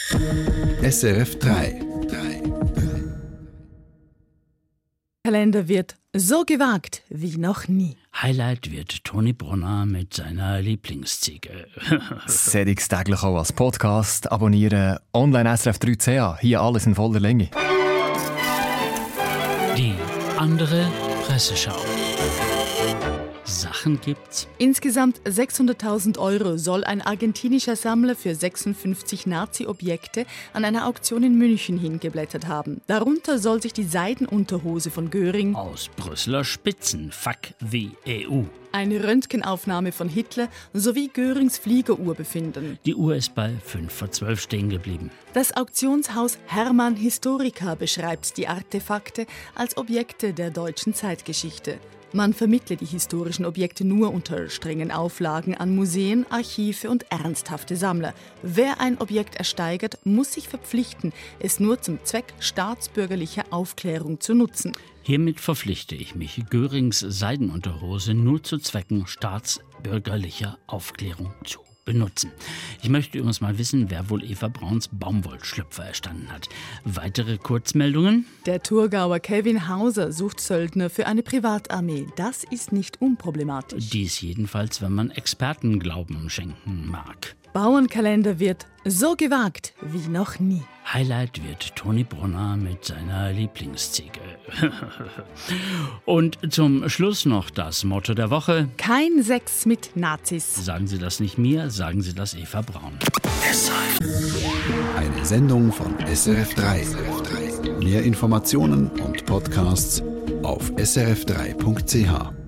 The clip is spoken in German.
SRF 3. Kalender wird so gewagt wie noch nie. Highlight wird Toni Brunner mit seiner Lieblingsziege. Sedix täglich auch als Podcast abonnieren. Online SRF3CA. Hier alles in voller Länge. Die andere Presseschau. Sachen gibt's. Insgesamt 600.000 € soll ein argentinischer Sammler für 56 Nazi-Objekte an einer Auktion in München hingeblättert haben. Darunter soll sich die Seidenunterhose von Göring, Aus Brüsseler Spitzen, fuck the EU. eine Röntgenaufnahme von Hitler sowie Görings Fliegeruhr befinden. Die Uhr ist bei 5:12 stehen geblieben. Das Auktionshaus Hermann Historica beschreibt die Artefakte als Objekte der deutschen Zeitgeschichte. Man vermittle die historischen Objekte nur unter strengen Auflagen an Museen, Archive und ernsthafte Sammler. Wer ein Objekt ersteigert, muss sich verpflichten, es nur zum Zweck staatsbürgerlicher Aufklärung zu nutzen. Hiermit verpflichte ich mich, Görings Seidenunterhose nur zu Zwecken staatsbürgerlicher Aufklärung zu benutzen. Ich möchte übrigens mal wissen, wer wohl Eva Brauns Baumwollschlüpfer erstanden hat. Weitere Kurzmeldungen? Der Thurgauer Kevin Hauser sucht Söldner für eine Privatarmee. Das ist nicht unproblematisch. Dies jedenfalls, wenn man Experten Glauben schenken mag. Bauernkalender wird so gewagt wie noch nie. Highlight wird Toni Brunner mit seiner Lieblingsziege. Und zum Schluss noch das Motto der Woche. Kein Sex mit Nazis. Sagen Sie das nicht mir, sagen Sie das Eva Braun. Eine Sendung von SRF 3. Mehr Informationen und Podcasts auf srf3.ch.